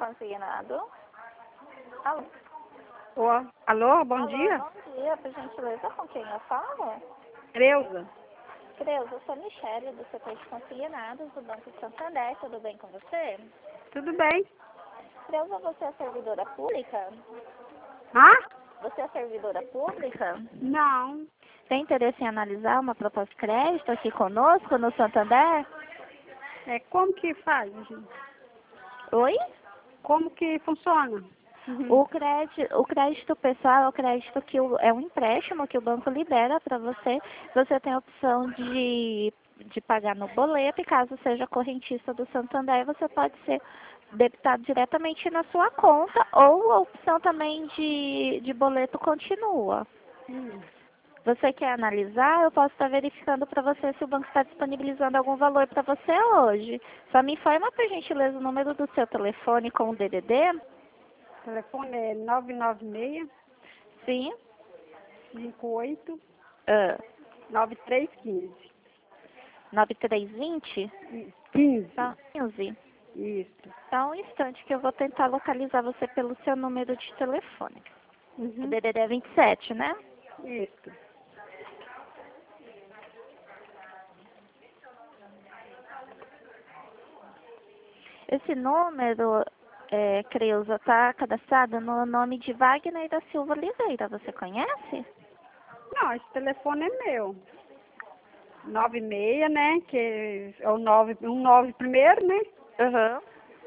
consignado. Alô? Alô, bom Alô, dia. bom dia, por gentileza, com quem eu falo? Creuza. Creuza, eu sou Michele, do setor de consignados do Banco Santander, tudo bem com você? Tudo bem? Creuza, você é servidora pública? Hã? Você é servidora pública? Não. Tem interesse em analisar uma proposta de crédito aqui conosco no Santander? Como que faz, gente? Oi? Como que funciona? O crédito pessoal é o crédito é um empréstimo que o banco libera para você. Você tem a opção de pagar no boleto e caso seja correntista do Santander, você pode ser debitado diretamente na sua conta ou a opção também de boleto continua. Você quer analisar? Eu posso estar verificando para você se o banco está disponibilizando algum valor para você hoje. Só me informa, por gentileza, o número do seu telefone com o DDD. O telefone é 996 Sim. 58 Ah, 9315. 9320? 15. Tá, 15. Isso. Só um instante que eu vou tentar localizar você pelo seu número de telefone. O DDD é 27, né? Isso. Esse número, Creuza, está cadastrado no nome de Wagner da Silva Oliveira. Você conhece? Não, esse telefone é meu. 96, né? Que é o 9, um 9 primeiro, né? Aham.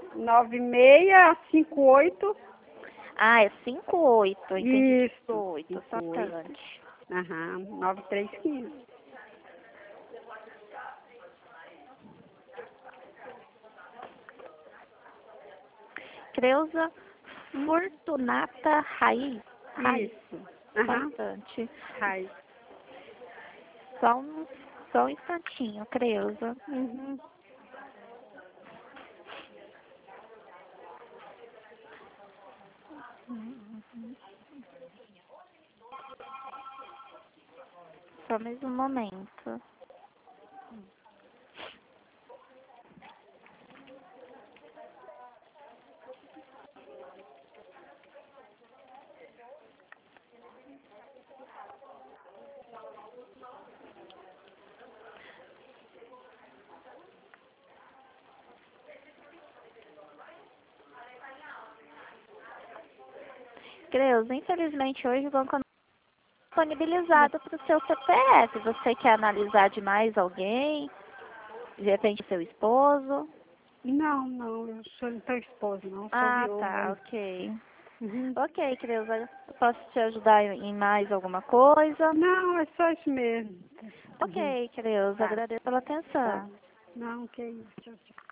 9658. Ah, é 58. Entendi. Isso. 58, só 58. tanto. Aham, 9315. Creuza Fortunata Raiz. Isso. Aham. Bastante. Raiz. Só um instantinho, Creuza. Só mais um momento. Creuza, infelizmente hoje o banco não está disponibilizado para o seu CPF. Você quer analisar de mais alguém? De repente seu esposo? Não, eu sou teu esposo, não, sou Ah, tá, viúva. ok. Uhum. Ok, Creuza, eu posso te ajudar em mais alguma coisa? Não, é só isso mesmo. Ok, Creuza, Tá, agradeço pela atenção. tá. Não, que isso. Tchau, tchau.